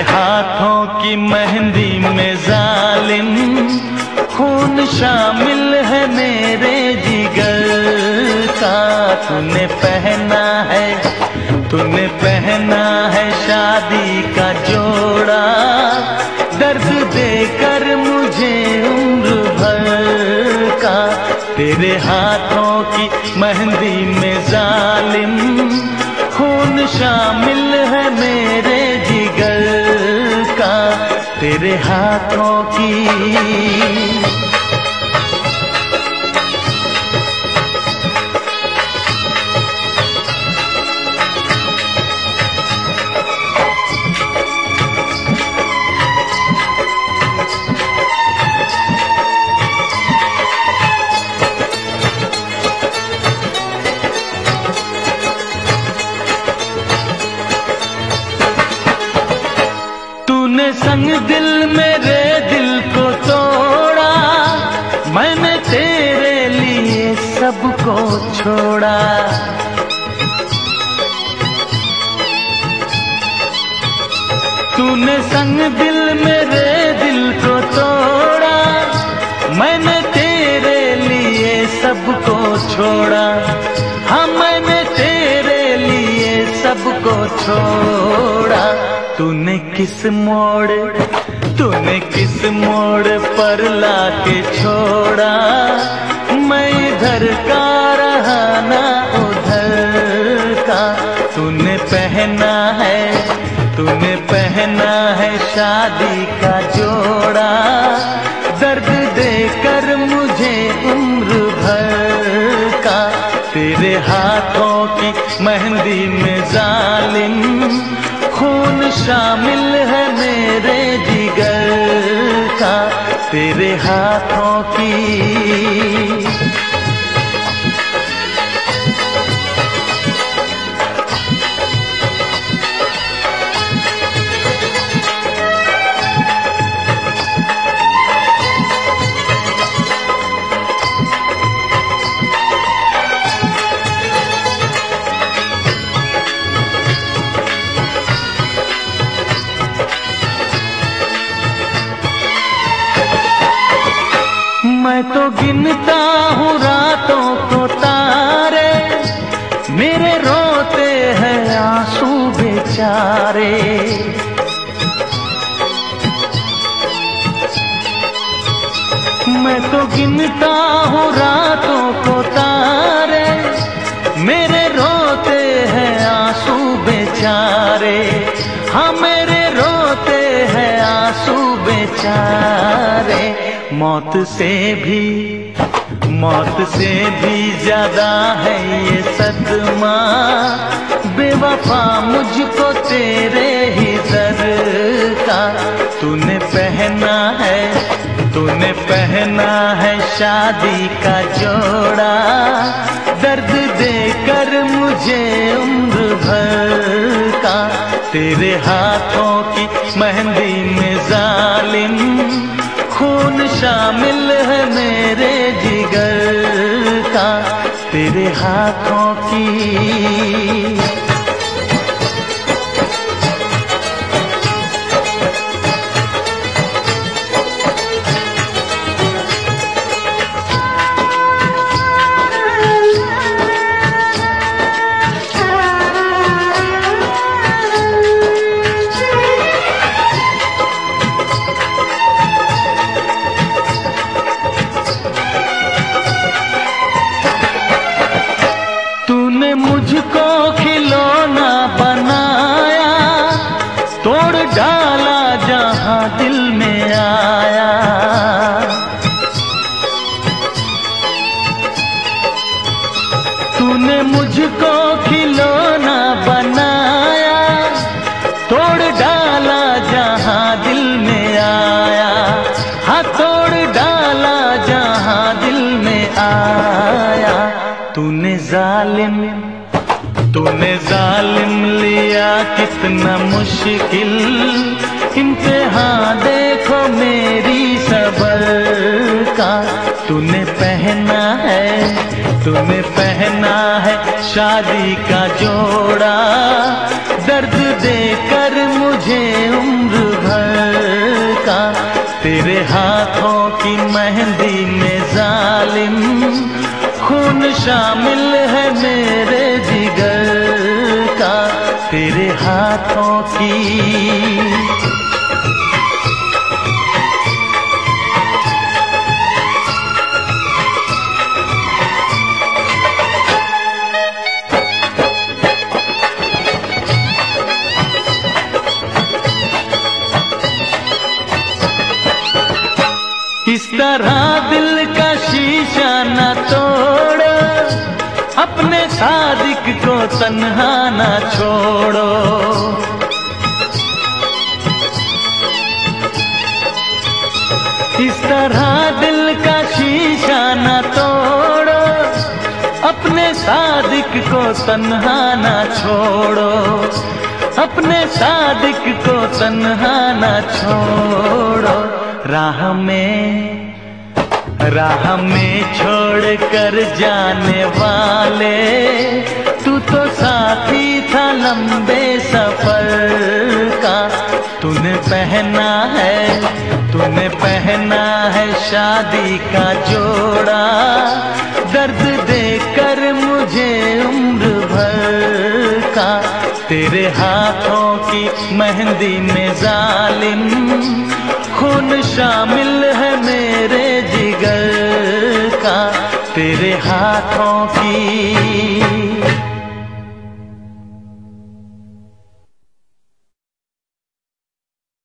हाथों की मेहंदी में जालिम खून शामिल है मेरे जिगर का। तूने पहना है शादी का जोड़ा, दर्द देकर मुझे उम्र भर का। तेरे हाथों की मेहंदी में जालिम खून शामिल है मेरे जिगर का। तेरे हाथों की तूने संग दिल मेरे दिल को तोड़ा, मैंने तेरे लिए सबको छोड़ा। तूने संग दिल मेरे दिल को तोड़ा, मैंने तेरे लिए सबको छोड़ा। हाँ मैंने तेरे लिए सबको छोड़ा। तूने किस मोड़ पर लाके छोड़ा, मैं इधर का रहा ना उधर का। तूने पहना है शादी का जोड़ा, दर्द देकर मुझे उम्र भर का। तेरे हाथों की मेहंदी में जालिम खून शामिल है मेरे जिगर का। तेरे हाथों की मैं तो गिनता हूँ रातों को तारे, मेरे रोते हैं आंसू बेचारे। मैं तो गिनता हूँ रातों को तारे, मेरे रोते हैं आंसू बेचारे। हाँ मेरे रोते हैं आंसू बेचारे। मौत से भी ज्यादा है ये सदमा, बेवफा मुझको तेरे ही दर का। तूने पहना है शादी का जोड़ा, दर्द देकर मुझे उम्र भर का। तेरे हाथों की मेहंदी में जालिम खून शामिल है मेरे जिगर का। तेरे हाथों की मुझको खिलौना बनाया, तोड़ डाला जहां दिल में आया। तूने मुझको खिलौना बनाया, तोड़ डाला जहां दिल में आया। हाँ तोड़ डाला जहां दिल में आया। तूने जालिम लिया कितना मुश्किल इम्तिहान, देखो मेरी सबर का। तूने पहना है शादी का जोड़ा, दर्द देकर मुझे उम्र तेरे हाथों की मेहंदी में जालिम खून शामिल है मेरे जिगर का, तेरे हाथों की। इस तरह दिल का शीशा न तोड़ो, अपने सादिक को तन्हा न छोड़ो। इस तरह दिल का शीशा न तोड़ो, अपने सादिक को तन्हा न छोड़ो, अपने सादिक को तन्हा न छोड़ो। राह में छोड़ कर जाने वाले, तू तो साथी था लंबे सफर का। तूने पहना है शादी का जोड़ा, दर्द देकर मुझे उम्र भर का। तेरे हाथों की मेहंदी में जालिम खून शामिल है मेरे जिगर का, तेरे हाथों की।